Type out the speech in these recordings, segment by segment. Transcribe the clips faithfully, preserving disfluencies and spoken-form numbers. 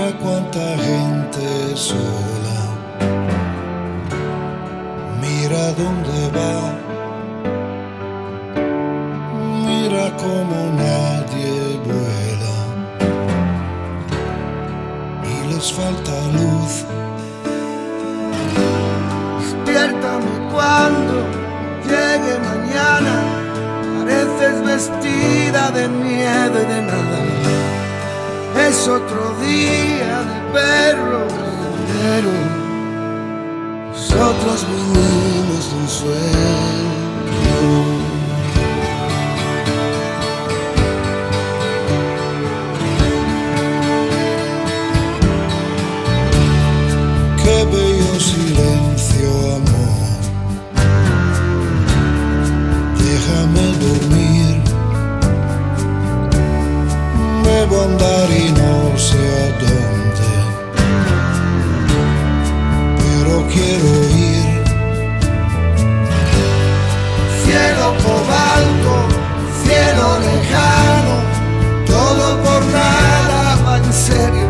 Mira cuánta gente sola, mira dónde va, mira cómo nadie vuela y les falta luz. Despiértame cuando llegue mañana, pareces vestida de miedo y de nada. Es otro día de perros, pero nosotros vinimos de un sueño. Qué bello silencio, amor. Déjame dormir. Debo andar y no sé a dónde, pero quiero ir. Cielo cobalto, cielo lejano, todo por nada va en serio.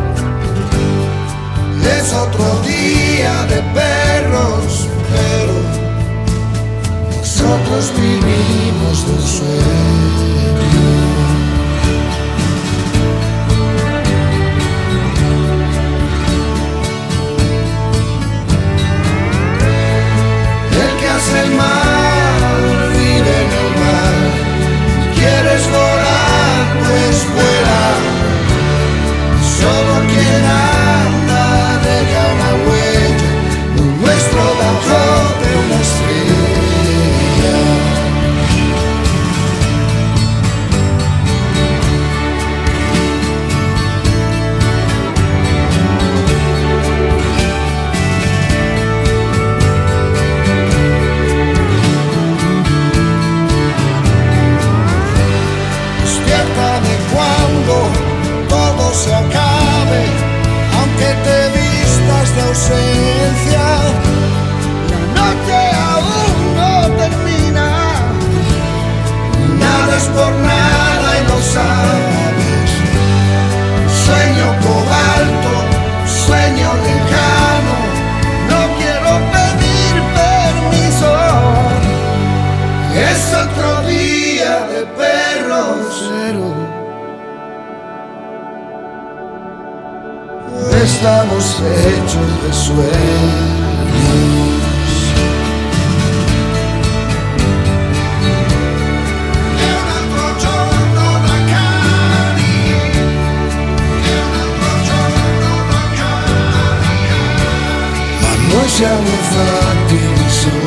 Es otro día de perros, pero nosotros vivimos de un sueño. El mar vive en el mar. ¿Quieres volar? Pues vuela. Solo quien anda deja una huella, lo nuestro bajo de una estrella. Todo se acabe, aunque te vistas de ausencia, la noche aún no termina. Nada es por nada y lo sabes. Sueño cobalto, sueño lejano, no quiero pedir permiso. Es otro día de perros, pero estamos hechos de sueños. È un altro giorno da cani, è un altro giorno da cani. Ma noi siamo fatti di sogni.